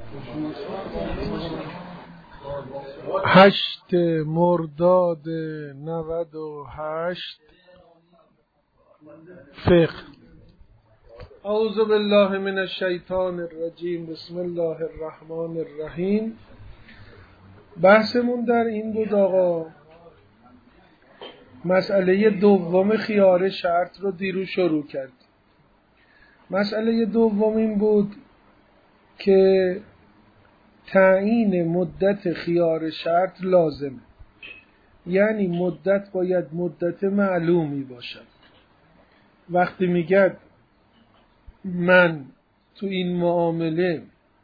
8 مرداد 98 فقه. اعوذ بالله من الشیطان الرجیم. بسم الله الرحمن الرحیم. بحثمون در این بود آقا، مسئله دوم خیار شرط رو دیروز شروع کرد. مسئله دوم این بود که تعیین مدت خیار شرط لازمه، یعنی مدت باید مدت معلومی باشد. وقتی میگه من تو این معامله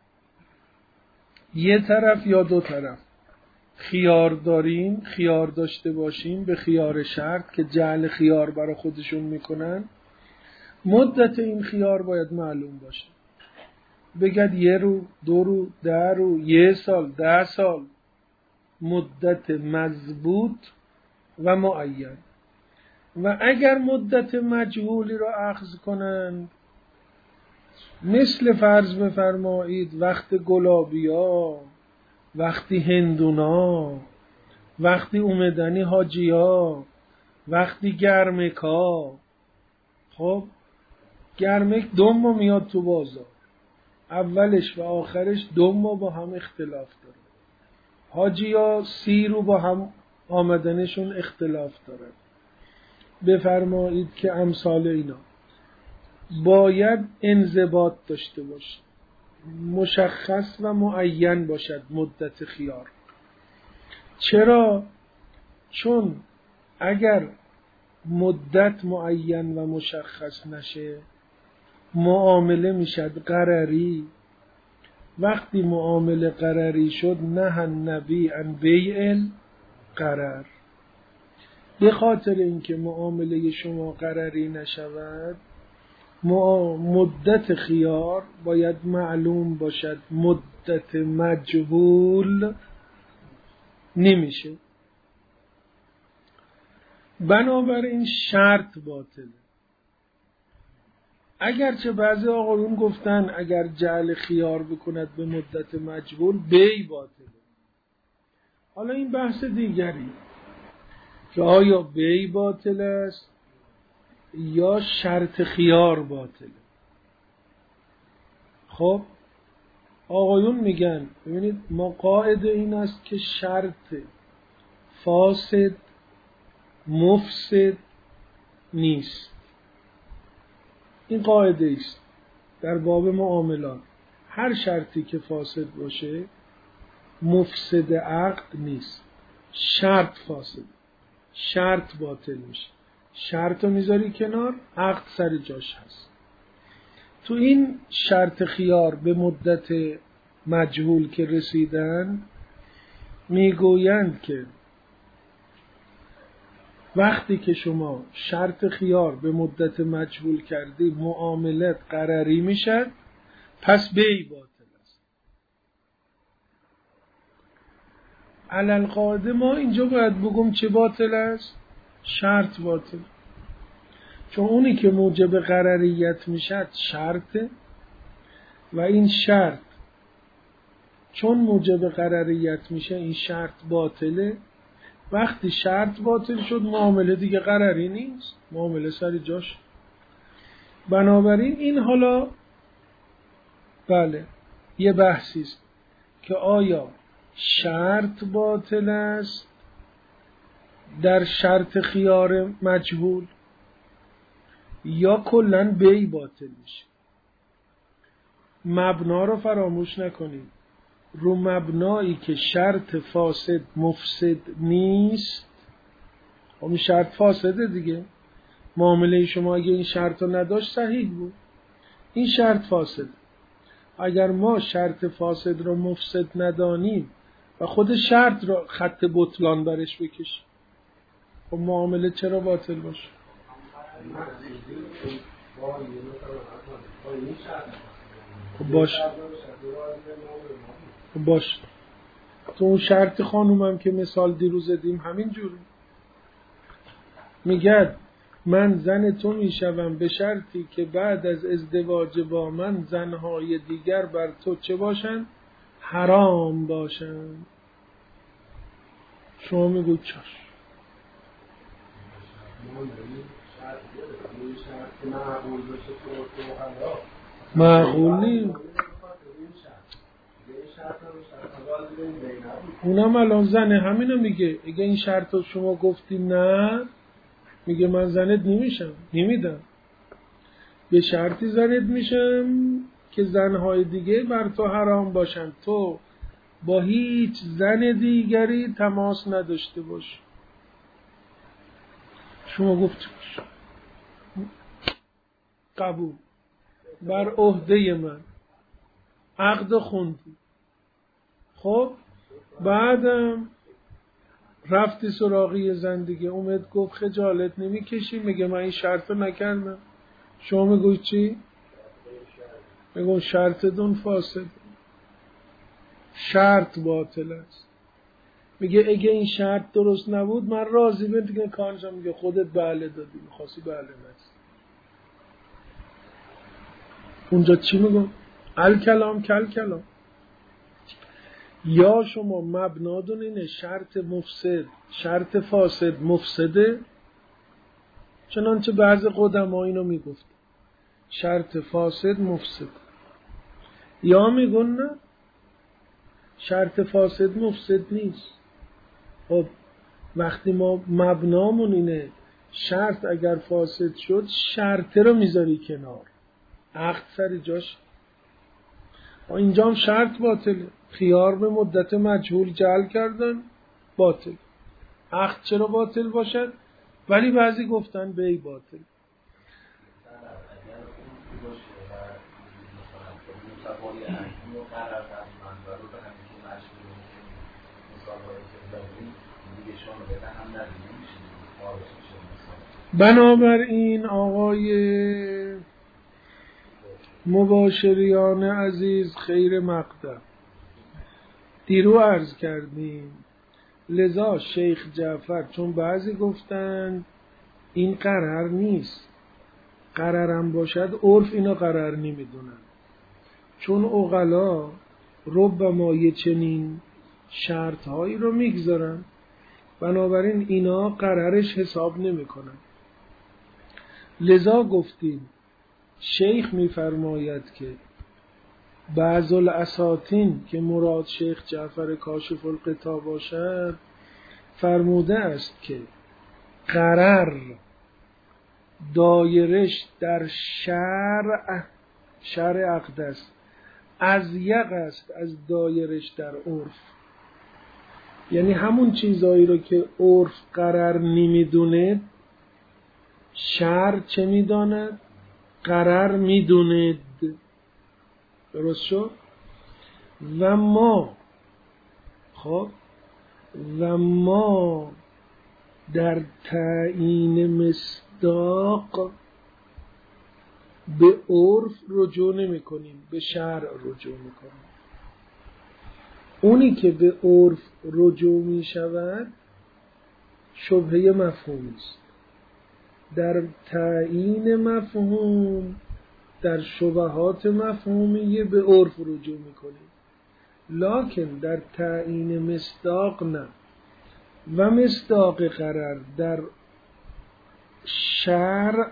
یه طرف یا دو طرف خیار داریم، خیار داشته باشیم به خیار شرط که جعل خیار برای خودشون میکنن، مدت این خیار باید معلوم باشه. بگد 1 روز، 2 روز، 10 روز، 1 سال، 10 سال، مدت مضبوط و معین. و اگر مدت مجهولی را اخذ کنند، مثل فرض بفرمایید وقت گلابیا، وقتی هندونا، وقتی اومدنی حاجیا، وقتی گرمکا. خب گرمک 2 ماه میاد تو بازار، اولش و آخرش 2 ماه با هم اختلاف داره. حاجیا 30 روز با هم آمدنشون اختلاف داره. بفرمایید که امثال اینا باید انضباط داشته باشه، مشخص و معین باشد مدت خیار. چرا؟ چون اگر مدت معین و مشخص نشه معامله میشد غرری. وقتی معامله غرری شد نه النبی عن بیع الغرر. به خاطر اینکه معامله شما غرری نشود مدت خیار باید معلوم باشد، مدت مجهول نمیشه. بنابراین شرط باطله. اگرچه بعضی آقایون گفتن اگر جعل خیار بکند به مدت مجهول بی باطله. حالا این بحث دیگری که آیا بی باطل است یا شرط خیار باطله. خب آقایون میگن ببینید ما قاعده این است که شرط فاسد مفسد نیست. این قاعده است در باب معاملات. هر شرطی که فاسد باشه مفسد عقد نیست. شرط فاسد، شرط باطل میشه. شرط رو میذاری کنار، عقد سر جاش هست. تو این شرط خیار به مدت مجهول که رسیدن میگویند که وقتی که شما شرط خیار به مدت مجهول کردی معاملت غرری میشد، پس بی باطل است. علل قاعده ما اینجا باید بگم چه باطل است؟ شرط باطل. چون اونی که موجب غرریت میشد شرطه و این شرط چون موجب غرریت میشه این شرط باطله. وقتی شرط باطل شد معامله دیگه غرری نیست، معامله سر جاش. بنابراین این حالا بله یه بحثی است که آیا شرط باطل است در شرط خیار مجهول یا کلاً بی باطل میشه. مبنا رو فراموش نکنید. رو مبنایی که شرط فاسد مفسد نیست، همین شرط فاسده دیگه. معامله شما اگه این شرط رو نداشت صحیح بود، این شرط فاسد. اگر ما شرط فاسد رو مفسد ندانیم و خود شرط رو خط بطلان برش بکشیم، خب معامله چرا باطل باشه؟ خب باش تو اون شرط خانومم که مثال دیروز دیم همین جوری میگه من زن تو میشوم به شرطی که بعد از ازدواج با من زنهای دیگر بر تو چه باشن؟ حرام باشند. شما میگوید چشم. معقول نیست. اونم الان زنه همینو میگه. اگه این شرط رو شما گفتی نه، میگه من زنت نمیشم، نمیدم. به شرطی زنت میشم که زنهای دیگه بر تو حرام باشن، تو با هیچ زن دیگری تماس نداشته باش. شما گفتی باش قبول، بر عهده من، عقد خوندی. خب بعدم رفتی سراغی زن دیگه، اومد گفت خجالت نمیکشی؟ میگه من این شرط رو نکردم. شما میگوی چی؟ میگم شرطتون فاسد، شرط باطل است. میگه اگه این شرط درست نبود من راضی بهم. دیگه کانجا میگه خودت بله دادی، میخواستی بله نست. اونجا چی میگم؟ الکلام کل کلام. یا شما مبنادون اینه شرط مفسد، شرط فاسد مفسده، چنانچه بعض قدما اینو میگفت شرط فاسد مفسد. یا میگن نه شرط فاسد مفسد نیست. خب وقتی ما مبنامون اینه شرط اگر فاسد شد شرط رو میذاری کنار، عقد سر جاش. اینجا هم شرط باطله، خیار به مدت مجهول جعل کردن باطل. عقد چرا باطل باشد؟ ولی بعضی گفتن بی باطل. بنابراین آقای مباشریان عزیز خیر مقدم، دیرو عرض کردیم، لذا شیخ جعفر، چون بعضی گفتن این قرار نیست، قرارم باشد عرف اینو قرار نمیدونن، چون عقلا ربما یه چنین شرط هایی رو میگذارن، بنابراین اینا قرارش حساب نمی کنن. لذا گفتیم شیخ میفرماید که بعض الاساطین که مراد شیخ جعفر کاشف الغطا باشد فرموده است که قرار دایرش در شرع عقد است، اضیق است از دایرش در عرف. یعنی همون چیزایی رو که عرف قرار نمیدونه شرع چه میداند؟ قرار میدوند. درست شد؟ و ما در تعیین مصداق به عرف رجوع نمی کنیم، به شرع رجوع می کنیم. اونی که به عرف رجوع می شود شبهه مفهومی است. در تعیین مفهوم، در شبهات مفهومیه به عرف رجوع می کنیم، لکن در تعیین مصداق نه. و مصداق قرار در شرع،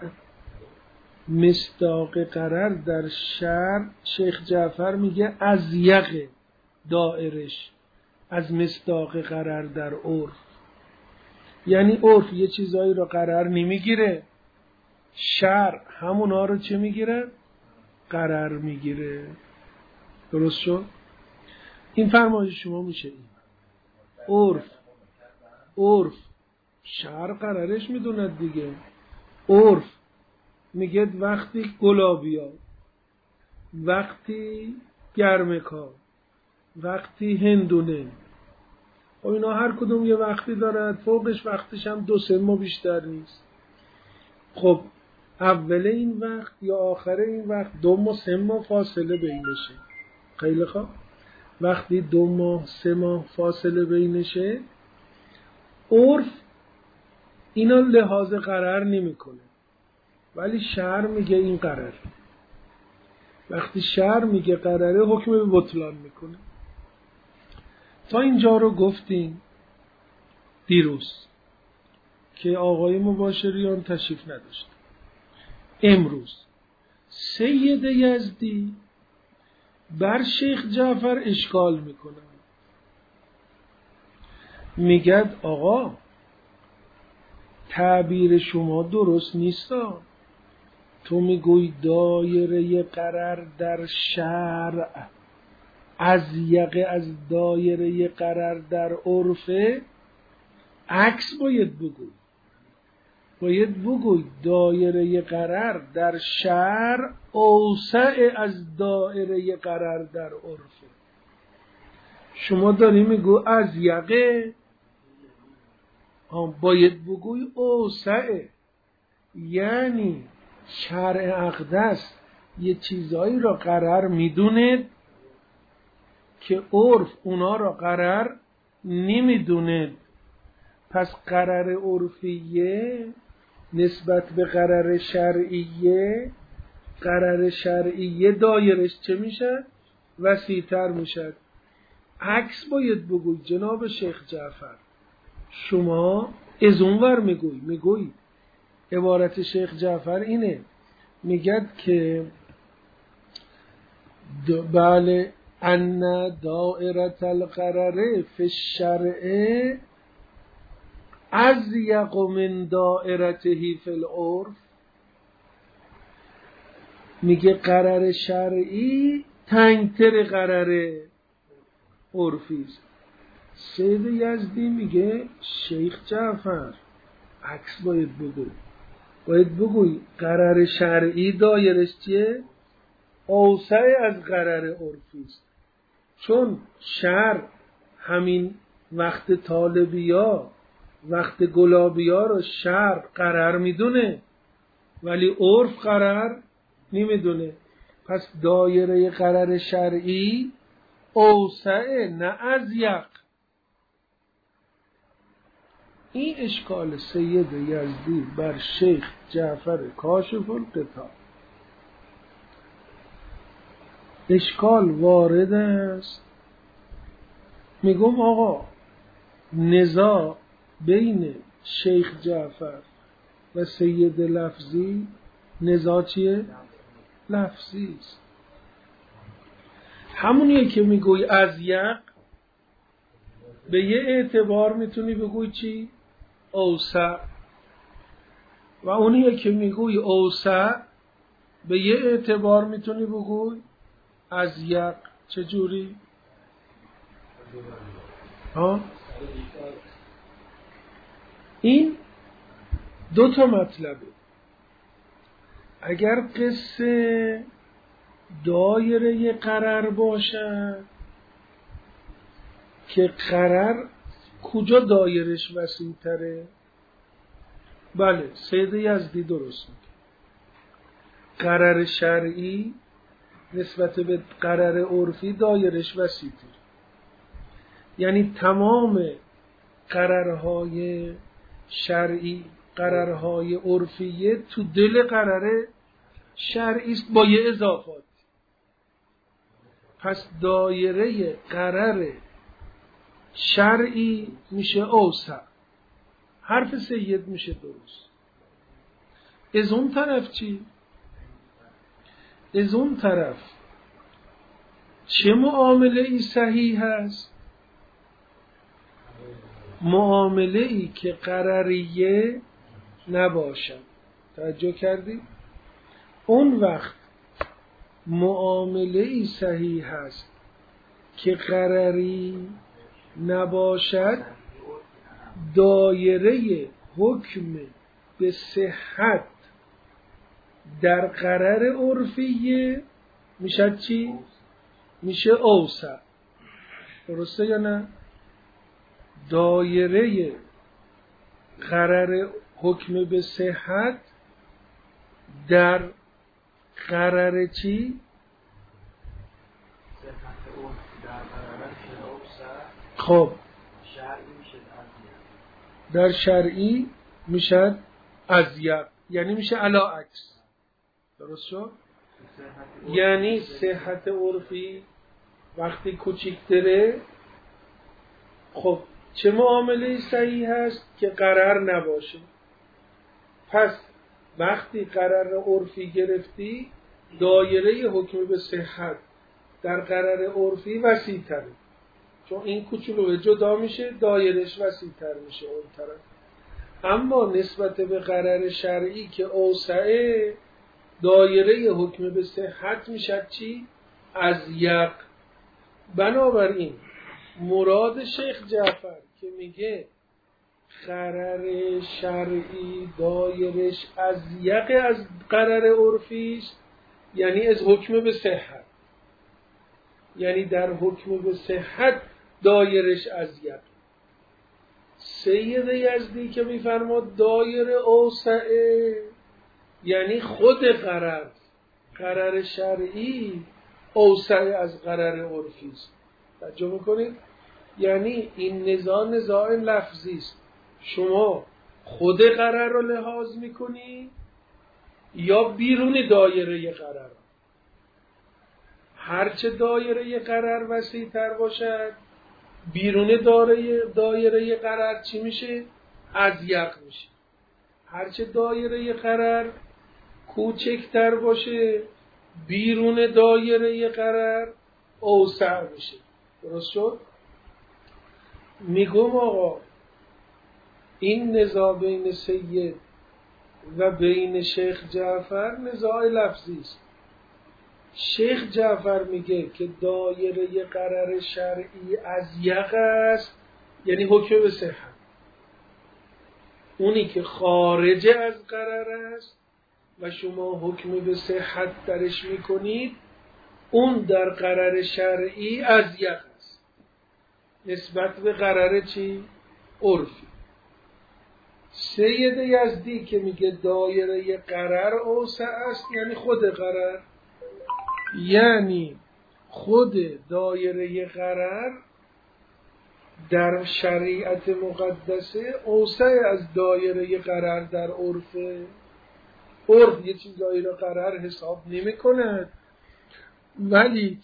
مصداق قرار در شرع شیخ جعفر میگه اضیق دائرش از مصداق قرار در عرف. یعنی عرف یه چیزایی رو قرار نمیگیره، شرع همونا رو چه میگیره؟ قرار میگیره. درست شد؟ این فرمایش شما میشه این عرف شرع قرارش میدوند دیگه. عرف میگه وقتی گلابیا، وقتی گرمکا، وقتی هندونه، و اینا هر کدوم یه وقتی دارد، فوقش وقتش هم 2-3 ماه بیشتر نیست. خب اول این وقت یا آخر این وقت 2-3 ماه فاصله بینشه. خیلی خوب، وقتی 2-3 ماه فاصله بینشه عرف اینا لحاظ قرار نمیکنه، ولی شرع میگه این قرار. وقتی شرع میگه قراره حکم به بطلان میکنه. تا اینجا رو گفتیم دیروز که آقای مباشریان تشریف نداشت. امروز سید یزدی بر شیخ جعفر اشکال میکنه، میگد آقا تعبیر شما درست نیست. تو میگوی دایره قرار در شرع اضیق از دایره قرار در عرفه. عکس باید بگوی دایره قرار در شرع اوسع از دایره قرار در عرفه. شما داری میگو اضیقه، باید بگوی اوسعه. یعنی شرع اقدس یه چیزایی را قرار میدونه که عرف اونا را قرار نمیدونه. پس قرار عرفیه نسبت به قرار شرعیه، قرار شرعیه دایرش چه میشه؟ وسیع‌تر میشه. عکس باید بگوی جناب شیخ جعفر. شما از اونور میگوی عبارت شیخ جعفر اینه، میگد که بله ان دائره القرر فی الشرع اضیق من دائرته فی العرف. میگه قرر شرعی تنگتر قرر عرفی است. سید یزدی میگه شیخ جعفر عکس باید بگوی قرر شرعی دایرش چیه؟ اوسع از قرر عرفی است. چون شرع همین وقت طالبیا، وقت گلابیا رو شرع قرار میدونه ولی عرف قرار نمیدونه. پس دایره قرر شرعی اوسع نه اضیق. این اشکال سید یزدی بر شیخ جعفر کاشف الغطا اشکال وارد است. میگم آقا نزاع بین شیخ جعفر و سید لفظی نزاع چیه؟ لفظی است. همونیه که میگوی اضیق به یه اعتبار میتونی بگوی چی؟ اوسع. و اونیه که میگوی اوسع به یه اعتبار میتونی بگوی اضیق. چجوری؟ این دو تا مطلبه. اگر قصه دایره قرار باشد که قرار کجا دایرش وسیع تره؟ بله سید یزدی درست میگه. قرار شرعی نسبت به قرار عرفی دایرش وسیع تره. یعنی تمام قرارهای شرعی، قرارهای عرفیه تو دل قرار شرعی است با یه اضافات. پس دایره قرار شرعی میشه اوسع. حرف سید میشه درست. از اون طرف چی؟ از اون طرف چه معامله ای صحیح هست؟ معامله ای که قرریه نباشد. توجه کردی؟ اون وقت معامله ای صحیح هست که قرری نباشد، دایره حکم به صحت در قرر عرفیه میشه چی؟ میشه اوسع. درسته یا نه؟ دایره قرر حکم به صحت در قرر چی؟ خب در شرعی میشه اضیق، یعنی میشه علا عکس. درست شد؟ یعنی صحت عرفی وقتی کوچیک‌تره خب چه معامله صحیح هست که قرار نباشه؟ پس وقتی قرار عرفی گرفتی، دایره حکم به صحت در قرار عرفی وسیع تره، چون این کوچولو جدا میشه، دایرش وسیع تر میشه اون طرف. اما نسبت به قرار شرعی که اوسعه، دایره حکم به صحت میشه چی؟ اضیق. بنابراین مراد شیخ جعفر که میگه قرار شرعی دایرش اضیق از قرار عرفی است، یعنی از حکم به صحت، یعنی در حکم به صحت دایرش اضیق. سید یزدی که میفرماد دایره اوسعه، یعنی خود قرار شرعی اوسع از قرار عرفی است. توجه میکنید؟ یعنی این نزاع لفظی است. شما خود قرار رو لحاظ میکنی یا بیرون دایره قرار؟ هرچه دایره قرار وسیع تر باشد، بیرون دایره قرار چی میشه؟ اضیق میشه. هرچه دایره قرار کوچکتر باشه، بیرون دایره قرار اوسع میشه. درست شد؟ میگم آقا این نزاع بین سید و بین شیخ جعفر نزاع لفظی است. شیخ جعفر میگه که دایره قرار شرعی اضیق است، یعنی حکم به صحت. اونی که خارج از قرار است و شما حکم به صحت درش میکنید، اون در قرار شرعی اضیق است نسبت به قرار چی؟ عرفی. سید یزدی که میگه دایره قرار اوسع است، یعنی خود قرار، یعنی خود دایره قرار در شریعت مقدسه اوسع از دایره قرار در عرفه. عرف یه چیزایی را قرار حساب نمی کند، ولی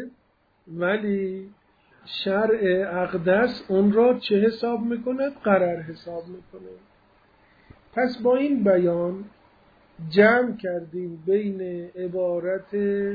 شرع اقدس اون را چه حساب میکند؟ قرار حساب میکند. پس با این بیان جمع کردیم بین عبارت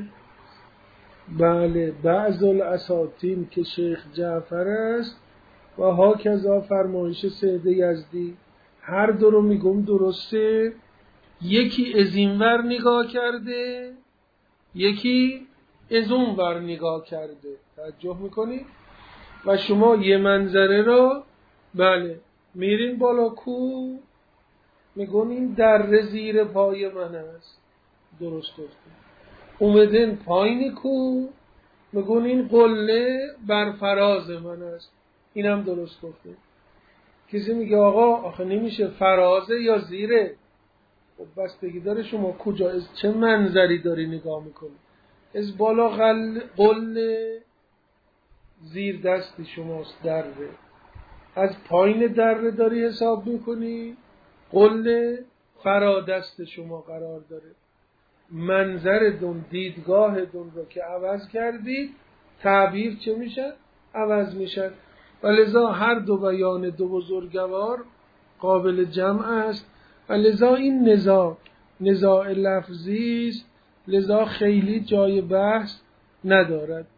بعض الاساطین که شیخ جعفر است و هاکذا فرمایش سید یزدی. هر دو رو میگم درسته، یکی از این ور نگاه کرده، یکی از اون ور نگاه کرده. توجه میکنی؟ و شما یه منظره را میرین بالا کو، میگون این در زیر پای من است، درست گفته. اومدن پایین کو، میگون این قله بر فراز من است، اینم درست گفته. کسی میگه آقا آخه نمیشه فرازه یا زیره. خب بستگی داره شما کجا از چه منظری داری نگاه میکنی. از بالا قله زیر دستی شماست، دره. از پایین دره داری حساب میکنی، قله فرا دست شما قرار داره. منظرتون، دیدگاهتون رو که عوض کردید، تعبیر چه میشه؟ عوض میشه. و لذا هر دو بیان دو بزرگوار قابل جمع است و لذا این نزاع لفظی است، لذا خیلی جای بحث ندارد.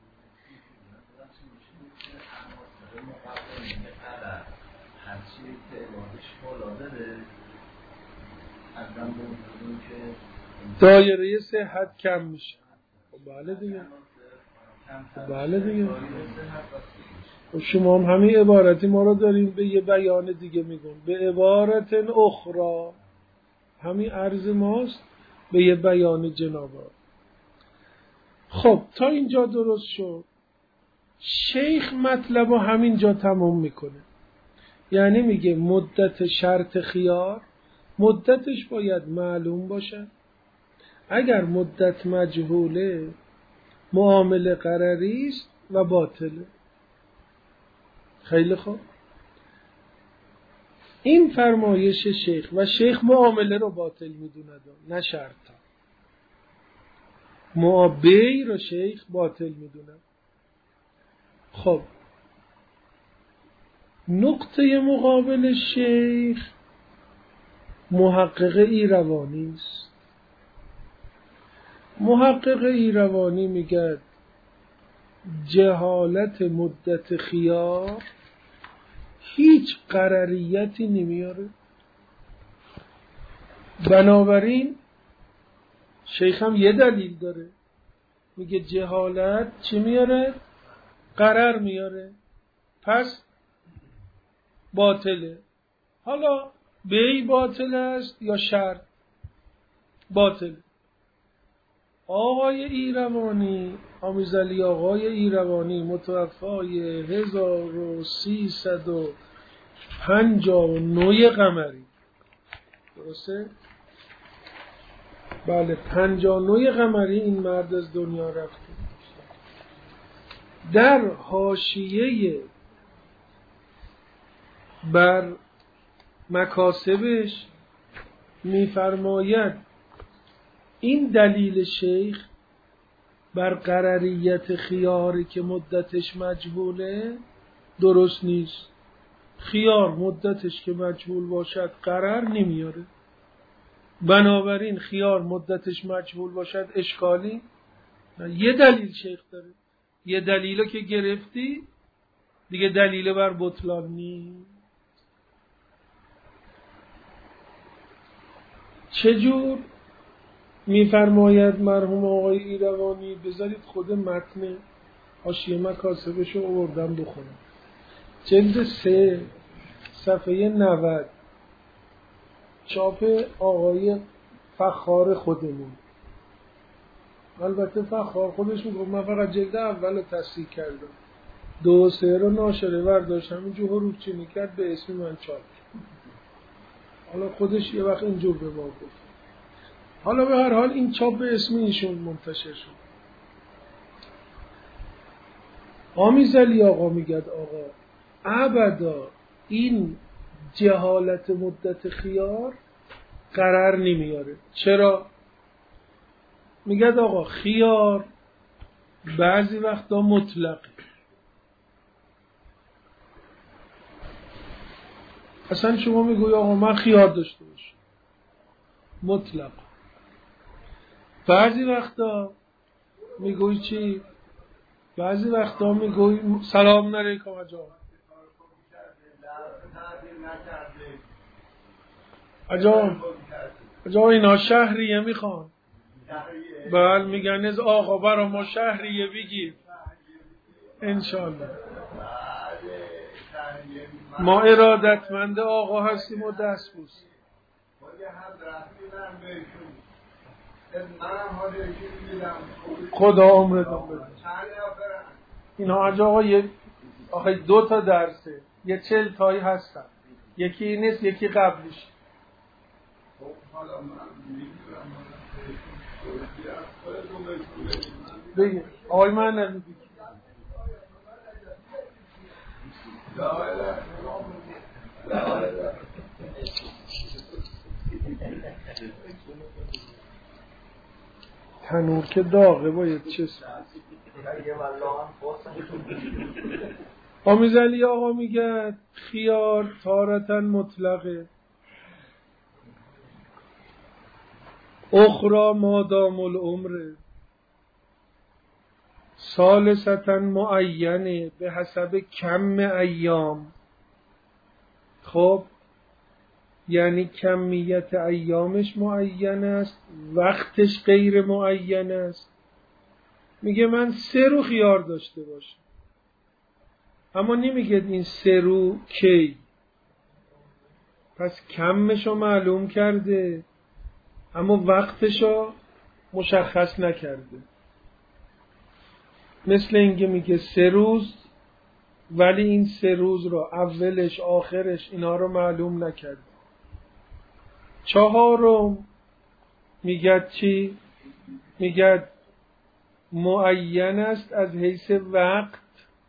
دایره صحت کم میشه. بله دیگه. شما هم همین عبارتی ما رو داریم به یه بیان دیگه میگم، به عبارت اخرى، همین عرض ماست به یه بیان جنابا. خب تا اینجا درست شد. شیخ مطلب رو همین جا تمام میکنه، یعنی میگه مدت شرط خیار مدتش باید معلوم باشه. اگر مدت مجهوله معامله قراری است و باطله. خیلی خوب، این فرمایش شیخ و شیخ معامله رو باطل میدوند، نه شرط. معابی رو شیخ باطل میدوند. خب نقطه مقابل شیخ محقق ایروانی است. محقق ایروانی میگه جهالت مدت خیار هیچ قرریتی نمیاره. بنابراین شیخ هم یه دلیل داره، میگه جهالت چی میاره؟ قرر میاره، پس باطله. حالا بی باطل است یا شرط باطل. آقای ایروانی، آمیزعلی آقای ایروانی متوفای 1359 قمری، درسته؟ بله 59 قمری این مرد از دنیا رفته. در حاشیه بر مکاسبش میفرماید این دلیل شیخ بر قرریت خیاری که مدتش مجهوله درست نیست. خیار مدتش که مجهول باشد قرر نمیاره، بنابراین خیار مدتش مجهول باشد اشکالی. یه دلیل شیخ داره، یه دلیلو که گرفتی دیگه دلیل بر بطلان نیست. چجور میفرماید مرحوم آقای ایروانی؟ بذارید خود متن حاشیه مکاسبش رو آوردم بخونم. جلد 3 صفحه 90، چاپ آقای فخار خودمون. البته فخار خودش میگفت من فقط جلد اول رو تصحیح کردم، 2 و 3 رو ناشره برداشتم اینجور حروف چینی کرد به اسم من چاپ. حالا خودش یه وقت اینجور به ما گفت. حالا به هر حال این چاپ به اسم ایشون منتشر شد. آمیزعلی آقا میگد آقا ابدا این جهالت مدت خیار قرار نمیاره. چرا؟ میگد آقا خیار بعضی وقتا مطلقه. اصلا شما میگوی آقا من خیار داشته باشم، مطلق. بعضی وقتا میگوی چی؟ بعضی وقتا میگوی سلام علیکم اجا اینا شهریه میخوان. بله میگن از آقا برا ما شهریه بگیر انشالله. ما ارادتمند آقا هستیم و دست بوس. خدا عمرتون بده. اینا آقا آخه 2 تا درسه، یه 40 تایی هستن، یکی نیست یکی قبلش. بگه آقای من نمیدی تنور که داغه باید چه آمیزعلی آقا میگه خیار تارتن مطلقه، اخرى مادام العمر، ثالثتا معینه به حسب کم ایام. خب یعنی کمیت ایامش معین است، وقتش غیر معین است. میگه من 3 رو خیار داشته باشم، اما نمیگه این 3 رو کی. پس کمشو معلوم کرده اما وقتشو مشخص نکرده. مثل اینکه میگه 3 روز ولی این 3 روز رو اولش آخرش اینا رو معلوم نکرده. 4 میگه چی؟ میگه معین است از حیث وقت.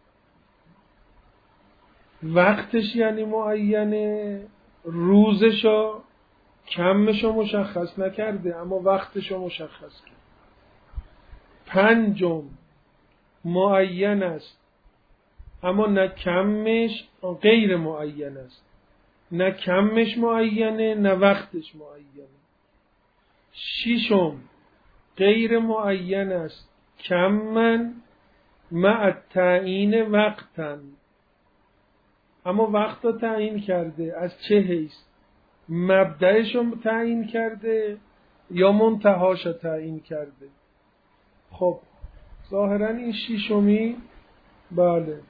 وقتش یعنی معینه، روزشو کمشو مشخص نکرده اما وقتشو مشخص کرد. 5 معین است اما نه کمش غیر معین است، نه کمش معینه نه وقتش معینه. ششم غیر معین است کمن مع تعیین وقتن، اما وقت رو تعیین کرده. از چه حیث؟ مبدأش رو تعیین کرده یا منتهاش رو تعیین کرده. خب ظاهرا این ششمی بله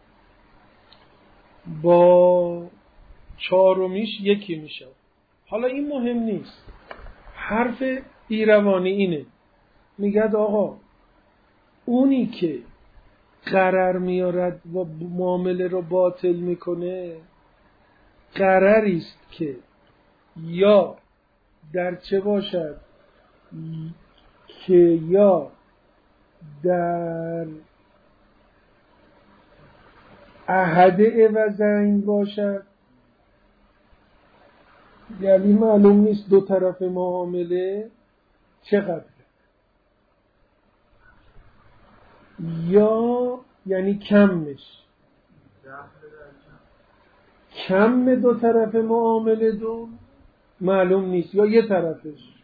با چهارمیش یکی میشه. حالا این مهم نیست. حرف ایروانی اینه، میگد آقا اونی که قرار میارد و معامله رو باطل میکنه قراری است که یا در چه باشد، که یا در احد عوضین باشد، یعنی معلوم نیست دو طرف معامله چقدر، یا یعنی کمش، کم دو طرف معامله دو معلوم نیست یا یه طرفش،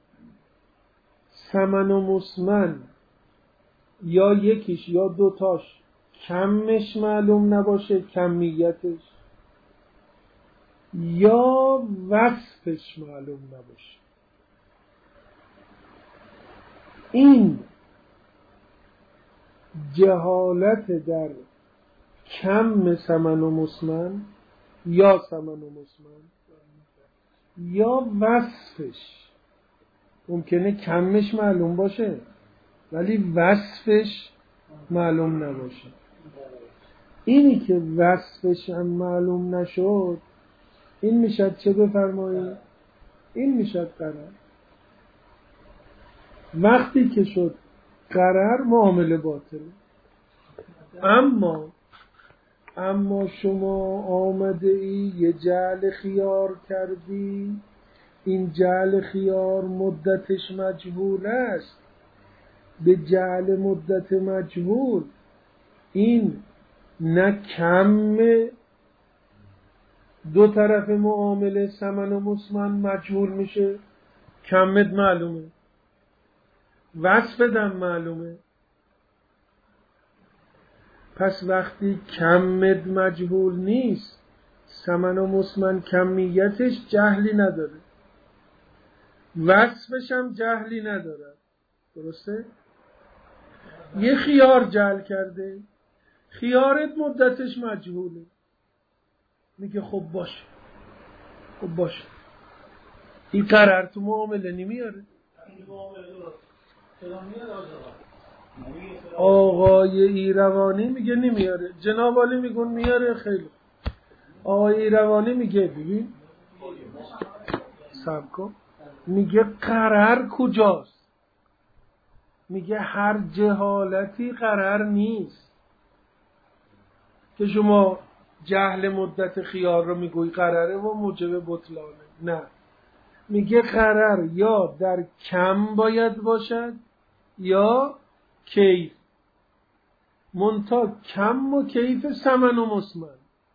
ثمن و مسمن یا یکیش یا دوتاش کمش معلوم نباشه، کمیتش، یا وصفش معلوم نباشه. این جهالت در کم ثمن و مسمن یا ثمن و مسمن یا وصفش، ممکنه کمش معلوم باشه ولی وصفش معلوم نباشه. اینی که وصفش هم معلوم نشد این میشد چه بفرمایید؟ این میشد قرار. وقتی که شد قرار معامله باطله. اما شما آمده ای یه جعل خیار کردی، این جعل خیار مدتش مجهول است. به جعل مدت مجهول این نه کم دو طرف معامله ثمن و مسمن مجهول میشه، کمت معلومه، وصفدم معلومه. پس وقتی کمت مجهول نیست، ثمن و مسمن کمیتش جهلی نداره، وصفش هم جهلی نداره. درسته؟ یه خیار جعل کرده، خیارت مدتش مجهوله، میگه خب باشه این قرار تو معامله نمیاره. آقای ایروانی میگه نمیاره، جناب عالی میگن میاره. خیلی آقای ایروانی میگه ببین صبر کن، میگه قرار کجاست؟ میگه هر جهالتی قرار نیست که شما جهل مدت خیار رو میگوی قراره و موجب بطلانه. نه، میگه قرار یا در کم باید باشد یا کیف، منتها کم و کیف ثمن و مسمن.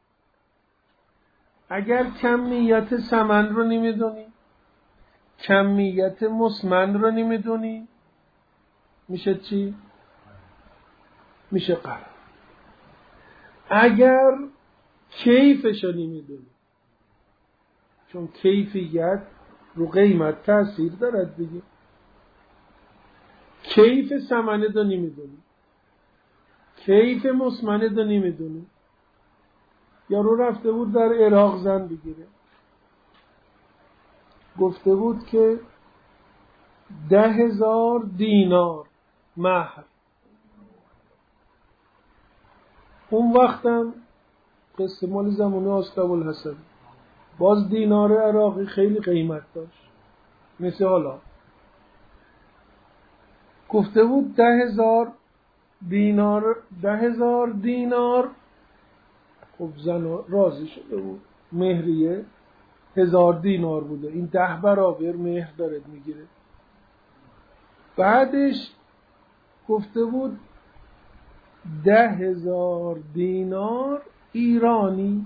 اگر کمیت ثمن رو نمیدونی، کمیت مسمن رو نمیدونی، میشه چی؟ میشه قرار. اگر کیفش رو نمیدونی، چون کیفیت رو قیمت تأثیر دارد دیگه، کیف ثمنه رو نمیدونی، کیف مسمنه رو نمیدونی. یارو رفته بود در عراق زن بگیره، گفته بود که 10,000 دینار مهر. اون وقتم قصه مال زمانه آستابالحسن، باز دینار عراقی خیلی قیمت داشت مثل حالا. گفته بود 10,000 دینار، 10,000 دینار. خب زن راضی شده بود، مهریه 1,000 دینار بوده، این 10 برابر مهر داره میگیره. بعدش گفته بود 10,000 دینار ایرانی.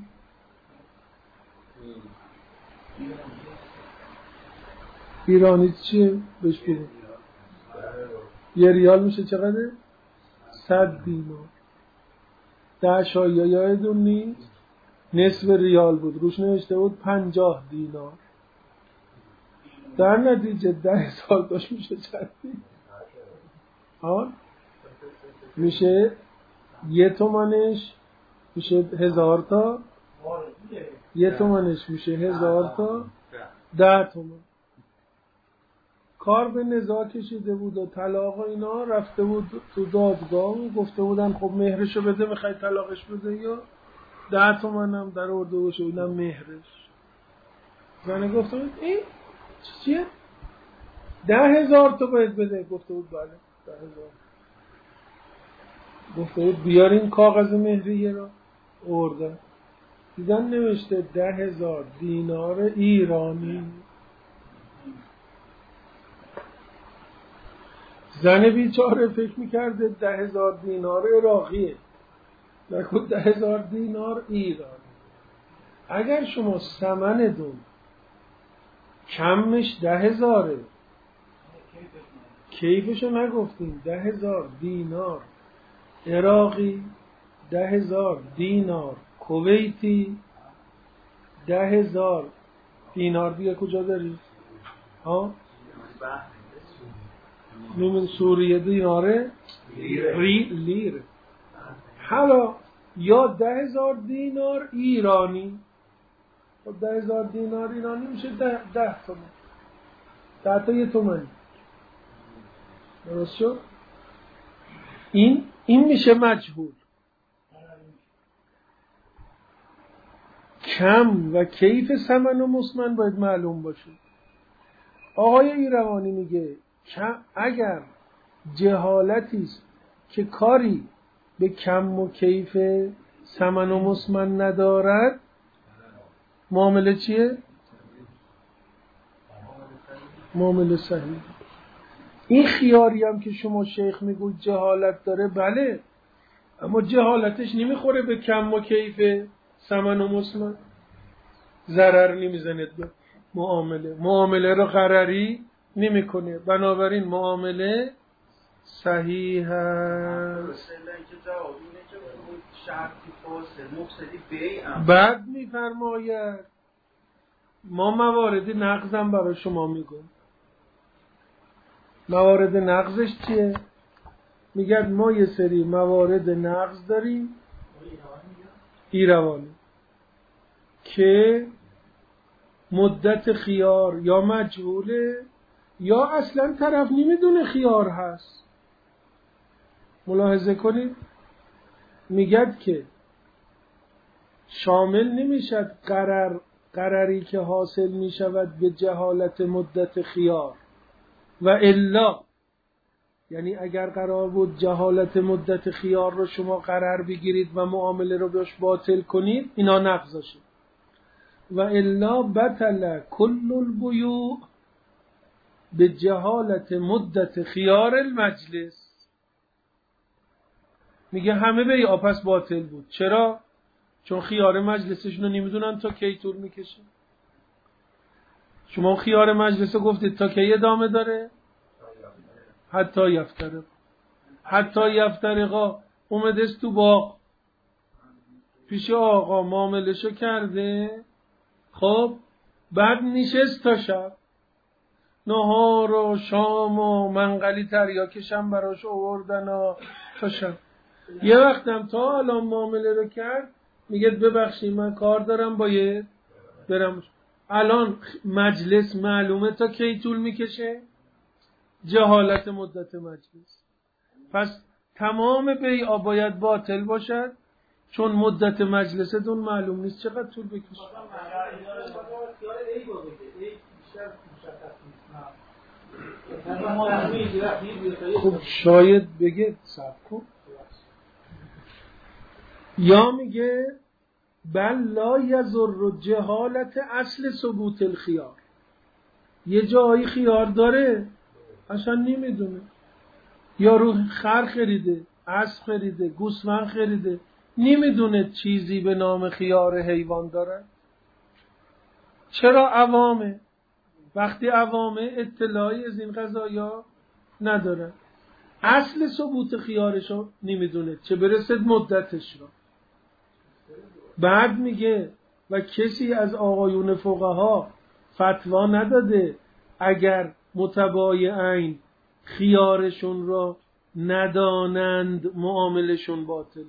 ایرانی چیه؟ بهش بگو. یه ریال میشه چقدر؟ 100 دینار. 10 شایعه یادتون نیست؟ نصف ریال بود، روش نوشته بود 50 دینار. در نتیجه 10,000 داشت میشه چند دینار؟ میشه 1 تومنش میشه 1000 تا. 1 تومنش میشه 1000 تا 10 تومن. کار به نزاع کشیده بود و طلاق و اینا، رفته بود تو دادگاه و گفته بودن خب مهرشو بده، میخوای طلاقش بده یا 10 تومن هم در ارده باشه اینم مهرش. زنه گفته بود این چیه؟ 10,000 تا باید بده. گفته بود بله 10,000. گفته بود بیارین کاغذ مهریه رو. ارده دیدن نوشته 10,000 دینار ایرانی. زن بیچاره فکر میکرده 10,000 دینار عراقیه، نکن 10,000 دینار ایرانی. اگر شما ثمنتون کمش 10,000، کیفشو نگفتیم، 10,000 دینار عراقی، 10,000 دینار کویتی، 10,000 دینار دیگه کجا داری؟ ها؟ نمیدون سوریه دیناره؟ لیره. حالا یا 10,000 دینار ایرانی. خب 10,000 دینار ایرانی میشه 10 تومن. 10 تا 1 تومن. درست شد؟ این میشه مجهول. کم و کیف ثمن و مسمن باید معلوم باشه. آقای ایروانی میگه اگر جهالتی است که کاری به کم و کیف ثمن و مسمن ندارد، معامله چیه؟ معامله صحیح. این خیاری هم که شما شیخ میگوید جهالت داره، بله، اما جهالتش نمیخوره به کم و کیف ثمن و مسمن، ضرر نمیزنه به معامله رو غرری نمیکنه، بنابراین معامله صحیح است. بعد میفرماید ما موارد نقضم برای شما میگم. موارد نقضش چیه؟ میگه ما یه سری موارد نقض داریم ایروانی که مدت خیار یا مجهوله یا اصلا طرف نمیدونه خیار هست. ملاحظه کنید میگد که شامل نمیشد قراری که حاصل میشود به جهالت مدت خیار و الا، یعنی اگر قرار بود جهالت مدت خیار رو شما قرار بگیرید و معامله رو بهش باطل کنید، اینا نقضشه. و الا بطل کل البیوع به جهالت مدت خیار المجلس. میگه همه بیع پس باطل بود. چرا؟ چون خیار مجلسشون رو نمیدونن تا کی طول میکشه. شما خیار مجلس رو گفتید تا کی ادامه داره؟ حتی یفترق. حتی یفترقا اومده تو باغ پیش آقا معاملهشو کرده، خب بعد نشست تا شب، نهار و شام و منقلی تریاکشم براش آوردن و تا شب. یه وقتم تا الان معامله رو کرد، میگه ببخشید من کار دارم باید برم. الان مجلس معلومه تا کی طول میکشه؟ جهالت مدت مجلس. پس تمام بیعا باید باطل باشد چون مدت مجلستون معلوم نیست چقدر طول بکشه. خب شاید بگه صبر کن. یا میگه بل لا یضر جهالت اصل ثبوت الخیار. یه جایی خیار داره اصلا نمیدونه، یا رو خر خریده اسب خریده، گوسفند خریده، نمیدونه چیزی به نام خیار حیوان داره. چرا عوامه؟ وقتی عوامه اطلاعی از این قضایا نداره، اصل ثبوت خیارشو نمیدونه، چه برسد مدتش رو. بعد میگه و کسی از آقایون فقها فتوا نداده اگر متبایعین خیارشون را ندانند معاملشون باطله.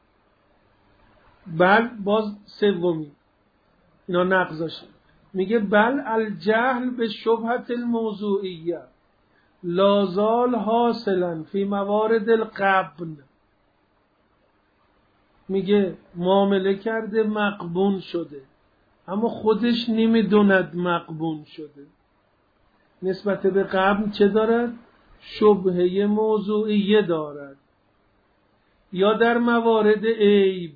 بل باز سومی اینا نقضاشه، میگه بل الجهل به شبهت الموضوعیه لازال حاصلا فی موارد القبن. میگه معامله کرده مقبون شده اما خودش نمیدوند مقبون شده. نسبت به قبن چه دارد؟ شبهه موضوعیه دارد. یا در موارد عیب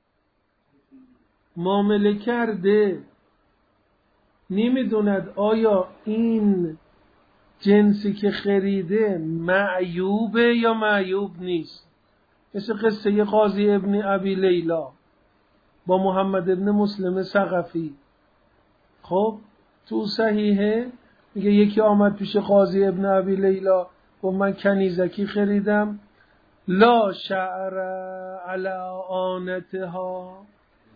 معامله کرده نمیدوند آیا این جنسی که خریده معیوبه یا معیوب نیست. مثل قصه قاضی ابن ابی لیلا با محمد ابن مسلم ثقفی. خب تو صحیحه میگه یکی آمد پیش قاضی ابن ابی لیلا گفت من کنیزکی خریدم لا شعر علی آنتها،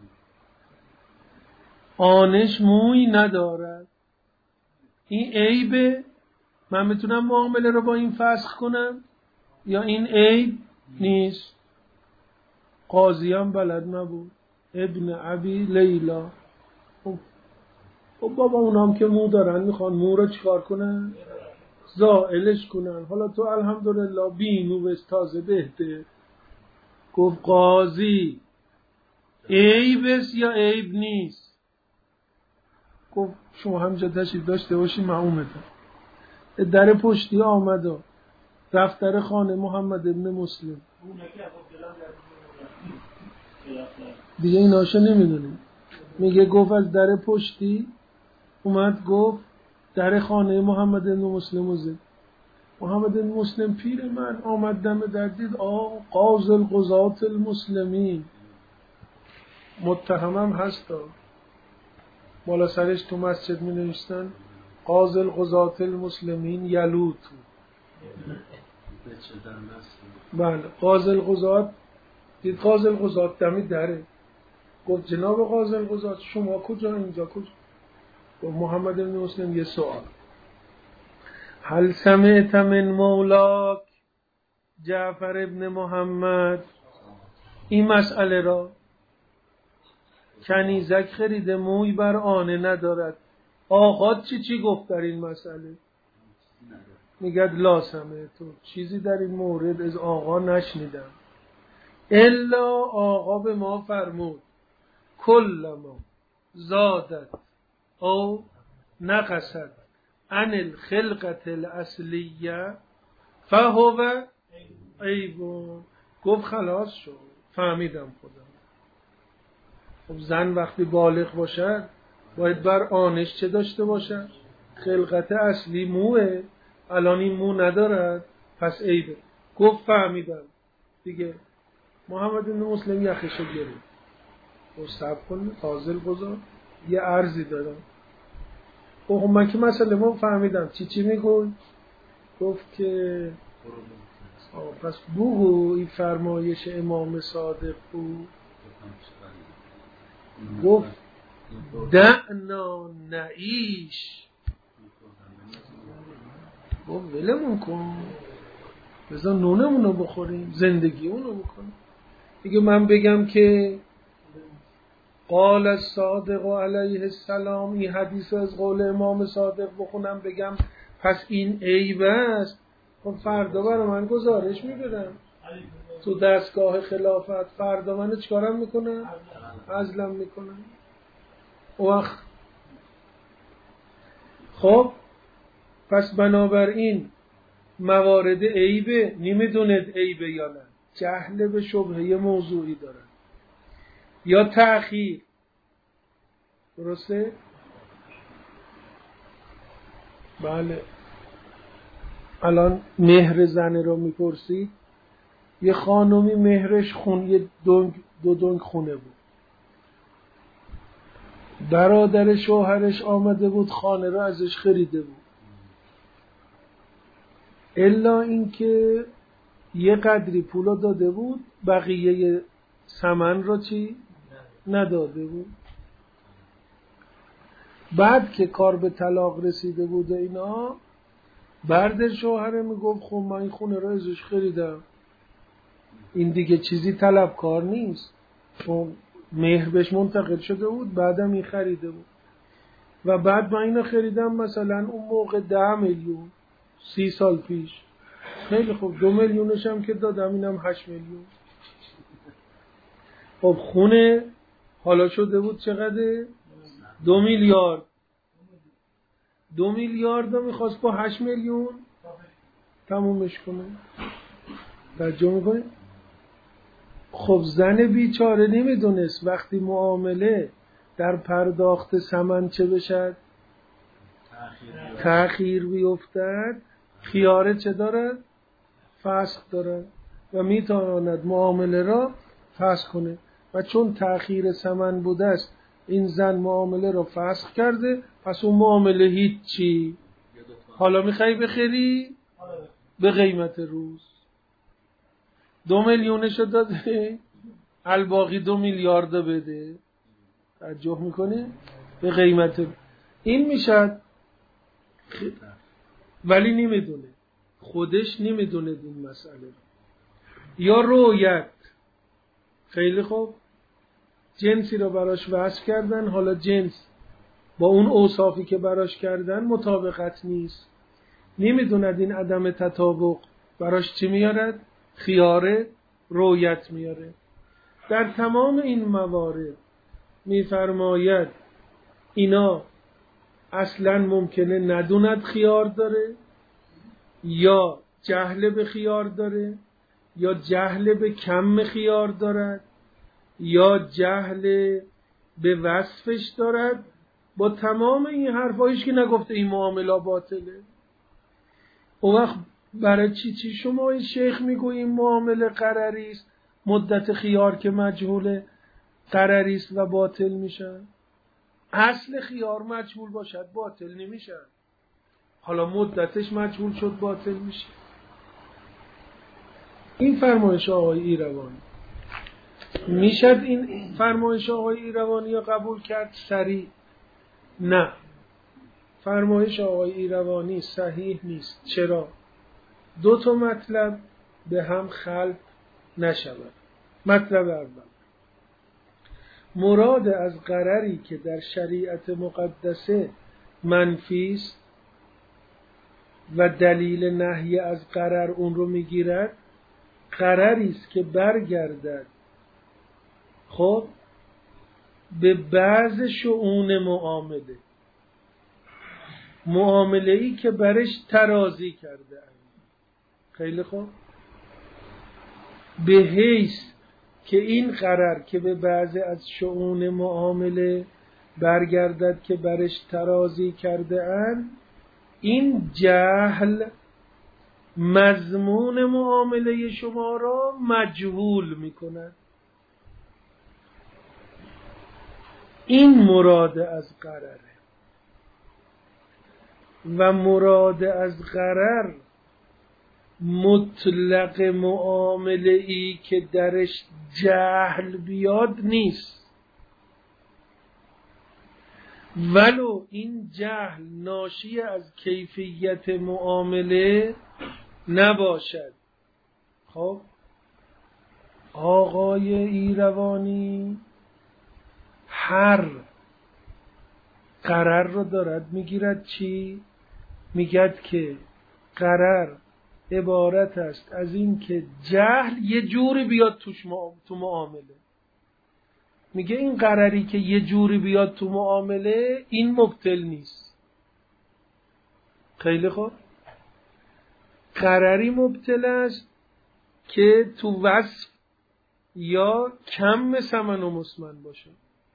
آنش موی ندارد، این عیبه، من میتونم معامله رو با این فسخ کنم یا این عیب نیست؟ قاضی هم بلد نبود، ابن ابی لیلا. خب بابا اونام که مو دارن میخوان مو رو چیکار کنن؟ زائلش کنن. حالا تو الحمدلله بینو بس تازه بهته. گفت قاضی عیبست یا عیب نیست؟ گفت شما همینجا تشریف داشته باشی من اومدم. در پشتی آمد و رفت در خانه محمد ابن مسلم. دیگه ایناشو نمیدونیم. میگه گفت از در پشتی اومد گفت در خانه محمد ابن مسلم زد. محمد ابن مسلم پیر من آمد دم در دید قاضی القضاة المسلمین، متهمم هست. بالا سرش تو مسجد می نوشتن قاضی القضاة المسلمین یلوت. بله قاضی القضاة. دید قاضی القضاة دمی دره. گفت جناب قاضی القضاة شما کجا اینجا کجا؟ گفت محمد بن مسلم یه سوال، هل سمعت من مولاک جعفر ابن محمد؟ این مسئله را کنیزک خریده موی بر آنه ندارد، آقا چی گفت در این مسئله؟ میگد لا سمعت، چیزی در این مورد از آقا نشنیدم، الا آقا به ما فرمود کلما زادت او نقصت عن الخلقت الاصلیه فهو عیب. گفت خلاص شد، فهمیدم خودم. خب زن وقتی بالغ باشد باید بر آنش چه داشته باشد؟ خلقت اصلی موه، الان این مو ندارد پس عیبه. گفت فهمیدم دیگه. محمد بن مسلم یخشو گرفت. گفت صبر کن قاضی القضاة یه عرضی دارم. خب من که مسئله ما فهمیدم. چی میگوی؟ گفت که پس بگو این فرمایش امام صادق بود. گفت دعنا نعیش. گفت ولمون کن بذار نونمونو بخوریم زندگیمونو بکنیم. دیگه من بگم که قال الصادق علیه السلام، این حدیث از قول امام صادق بخونم بگم پس این عیب است، خب فردا برای من گزارش میبرم تو دستگاه خلافت، فردا من چیکارم میکنم؟ عزلم میکنم. وقت خب پس بنابراین موارد عیبه، نمیدوند عیبه یا نه، جهل به شبهه موضوعی دارن یا تأخیر. درسته؟ بله. الان مهر زن رو میپرسی یه خانومی مهرش یه دو دنگ خونه بود. برادر شوهرش آمده بود خانه رو ازش خریده بود، الا اینکه یه قدری پولا داده بود، بقیه ثمن رو نداده بود. بعد که کار به طلاق رسیده بود اینا، برادر شوهره میگفت خب من این خونه رو ازش خریدم، این دیگه چیزی طلبکار نیست، چون مهر بهش منتقل شده بود، بعدم این خریده بود و بعد من اینو خریدم مثلا اون موقع 10 میلیون 30 سال پیش. خیلی خوب 2 میلیونش هم که دادم، اینم 8 میلیون. خب خونه حالا شده بود چقدر؟ 2 میلیارد. 2 میلیارد رو میخواست با 8 میلیون تمومش کنه. توجه میکنه؟ خب زن بیچاره نمیدونست وقتی معامله در پرداخت ثمن چه بشد؟ تأخیر بیفتد، خیاره چه دارد؟ فسخ دارد و میتواند معامله را فسخ کنه و چون تأخیر ثمن بوده است این زن معامله را فسخ کرده، پس اون معامله هیچی. حالا میخوای بخری به قیمت روز. 2 میلیونشو داده، الباقی 2 میلیارد بده. توجه میکنه؟ به قیمت این میشد. ولی نمیدونه، خودش نمیدونه این مسئله. یا رویت، خیلی خوب، جنسی رو براش وصف کردن، حالا جنس با اون اوصافی که براش کردن مطابقت نیست، نمیدوند این عدم تطابق براش چی میارد؟ خیار رویت میاره. در تمام این موارد میفرماید اینا اصلا ممکنه ندوند خیار داره، یا جهل به خیار داره، یا جهل به کم خیار دارد، یا جهل به وصفش دارد. با تمام این حرفایش که نگفته این معامله باطله. اون وقت برای چی شما این شیخ میگوی این معامله قراری است، مدت خیار که مجهوله قراری است و باطل میشن؟ اصل خیار مجهول باشد باطل نمیشن، حالا مدتش مجهول شد باطل میشه. این فرمایش آقای ایروانی میشد این فرمایش آقای ایروانی رو قبول کرد سریع؟ نه، فرمایش آقای ایروانی صحیح نیست. چرا؟ 2 مطلب به هم خلط نشود. مطلب اول، مراد از غرری که در شریعت مقدسه منفی است و دلیل نهی از غرر اون رو میگیرد، غرری است که برگردد خب به بعض شؤون معامله‌ای که برش ترازی کرده اند. خیلی خوب، به حیث که این غرر که به بعض از شؤون معامله برگردد که برش ترازی کرده اند، این جهل مضمون معامله شما را مجهول میکند. این مراد از غرره و مراد از غرر مطلق معامله ای که درش جهل بیاد نیست، ولو این جهل ناشی از کیفیت معامله نباشد. خب آقای ایروانی هر غرر رو دارد میگیرد چی؟ میگد که غرر عبارت است از این که جهل یه جوری بیاد تو معامله. میگه این غرری که یه جوری بیاد تو معامله این مبطل نیست. خیلی خوب، غرری مبطل است که تو وصف یا کم ثمن و مسمن باشه.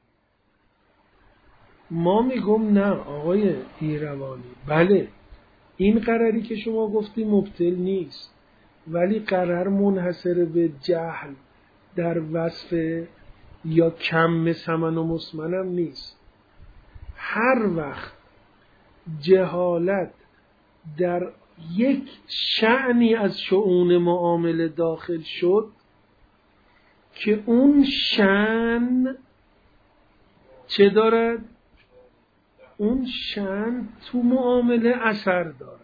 ما میگم نه آقای ایروانی، بله این غرری که شما گفتی مبطل نیست، ولی قرار منحصر به جهل در وصف یا کم ثمن و مسمن هم نیست. هر وقت جهالت در یک شأنی از شؤون معامله داخل شد که اون شأن چه دارد؟ اون شأن تو معامله اثر دارد،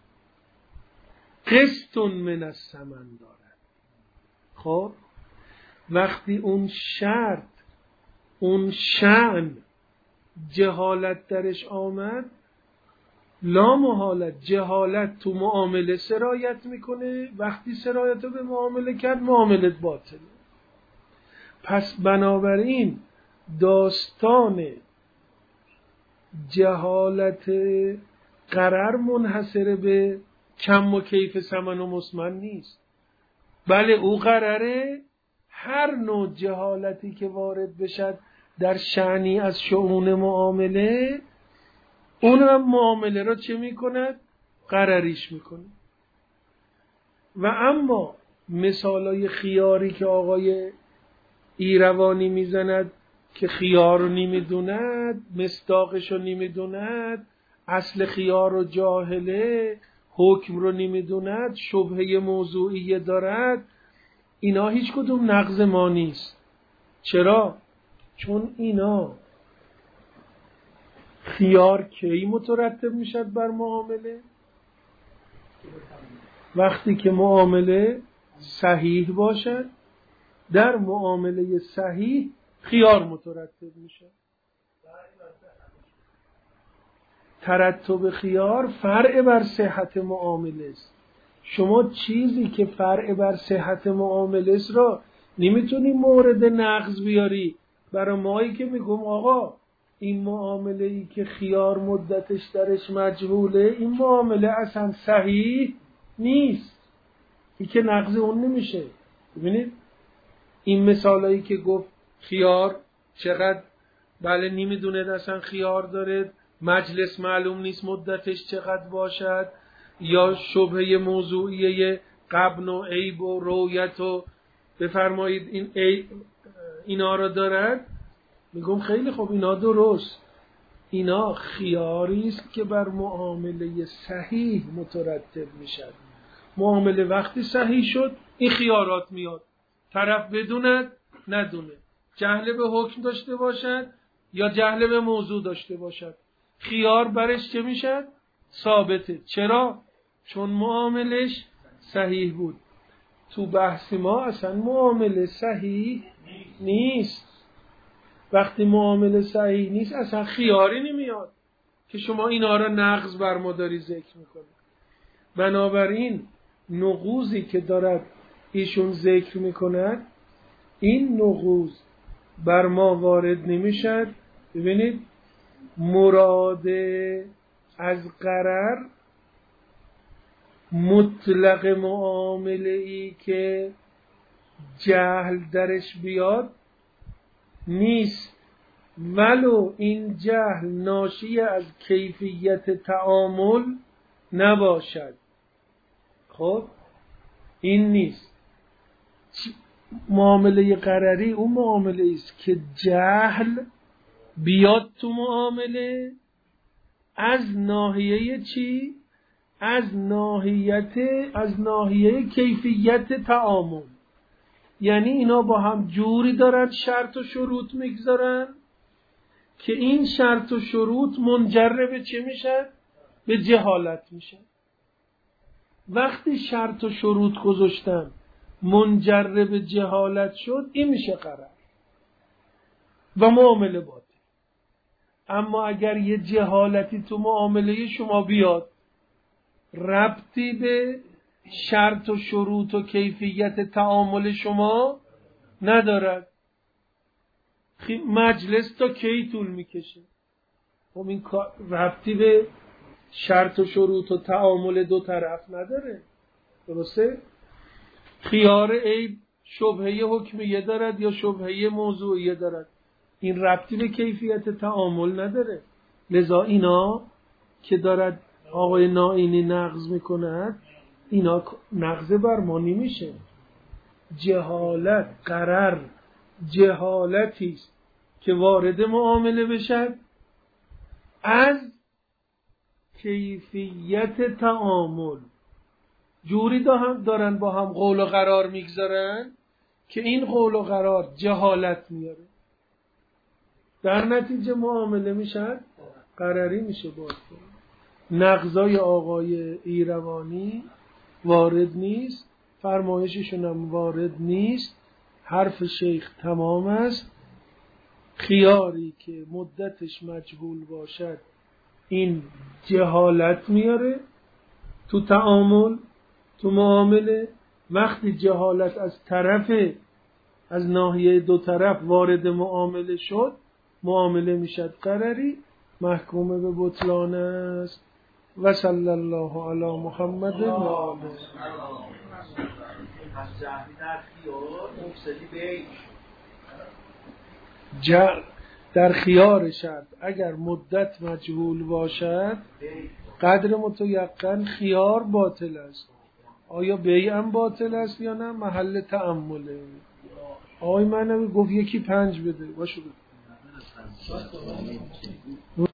قسط من الثمن دارد. خب وقتی اون شرط، اون شأن جهالت درش آمد، لا محالت جهالت تو معامله سرایت میکنه. وقتی سرایت رو به معامله کرد، معاملت باطله. پس بنابراین داستان جهالت قرار منحصر به کم و کیف ثمن و مسمن نیست، بله او قراره هر نوع جهالتی که وارد بشد در شأنی از شؤون معامله، اون هم معامله را چه میکند؟ قرریش میکنه. و اما مثالای خیاری که آقای ایروانی میزند که خیار رو نمیدوند، مصداقش رو نمیدوند، اصل خیار رو جاهله، حکم رو نمیدوند، شبهه موضوعی دارد، اینا هیچ کدوم نقض ما نیست. چرا؟ چون اینا خیار کی مترتب میشد بر معامله؟ وقتی که معامله صحیح باشد. در معامله صحیح خیار مترتب میشه. ترتب خیار فرع بر صحت معامله است. شما چیزی که فرع بر صحت معامله است را نمیتونی مورد نقض بیاری. برای مایی که میگم آقا این معامله ای که خیار مدتش درش مجهوله، این معامله اصلا صحیح نیست، این که نقض اون نمیشه. ببینید این مثالایی که گفت خیار چقدر، بله نمیدونه اصلا خیار داره، مجلس معلوم نیست مدتش چقدر باشد، یا شبهه موضوعیه غبن و عیب و رویت و بفرمایید اینا را دارد. میگم خیلی خوب، اینا درست، اینا خیاری است که بر معامله صحیح مترتب میشد. معامله وقتی صحیح شد این خیارات میاد، طرف بدوند ندونه، جهل به حکم داشته باشد یا جهل به موضوع داشته باشد، خیار برش چه میشد؟ ثابته. چرا؟ چون معاملش صحیح بود. تو بحث ما اصلا معامله صحیح نیست. وقتی معامله صحیح نیست اصلا خیاری نمیاد که شما اینا را نقض بر ما داری ذکر میکنید. بنابراین نقوضی که دارد ایشون ذکر میکند، این نقوض بر ما وارد نمیشد. ببینید مراد از قرر مطلق معامله ای که جهل درش بیاد نیست، ولو این جهل ناشی از کیفیت تعامل نباشد. خب این نیست. معامله قرری اون معامله است که جهل بیاد تو معامله از ناحیه چی؟ از ناحیه کیفیت تعامل. یعنی اینا با هم جوری دارن شرط و شروط میگذارن که این شرط و شروط منجر به چه میشن؟ به جهالت میشن. وقتی شرط و شروط گذاشتن منجر به جهالت شد، این میشه قرار و معامله باطل. اما اگر یه جهالتی تو معامله شما بیاد، ربطی به شرط و شروط و کیفیت تعامل شما ندارد، مجلس تا کی طول میکشه؟ خب این ربطی به شرط و شروط و تعامل دو طرف نداره. درسته؟ خیار عیب شبهه حکمیه دارد یا شبهه موضوعیه دارد، این ربطی به کیفیت تعامل نداره. لذا اینا که دارد آقای نائینی نقض میکند، اینا نقض بر ما نمیشه. جهالت قرر جهالتی است که وارد معامله بشد از کیفیت تعامل. جوری دارن با هم قول و قرار میگذارن که این قول و قرار جهالت میاره، در نتیجه معامله میشد قرری میشه. باز نقضای آقای ایروانی وارد نیست، فرمایششون هم وارد نیست، حرف شیخ تمام است. خیاری که مدتش مجهول باشد این جهالت میاره تو تعامل، تو معامله. وقتی جهالت از ناحیه دو طرف وارد معامله شد، معامله میشد قرری، محکوم به بطلان است. و صلی الله علی محمد و آله. در خیار شرط اگر مدت مجهول باشد قدر متیقن خیار باطل است. آیا بیع هم باطل است یا نه؟ محل تأمله. آقای معنوی گفت 1 5 بده باشه.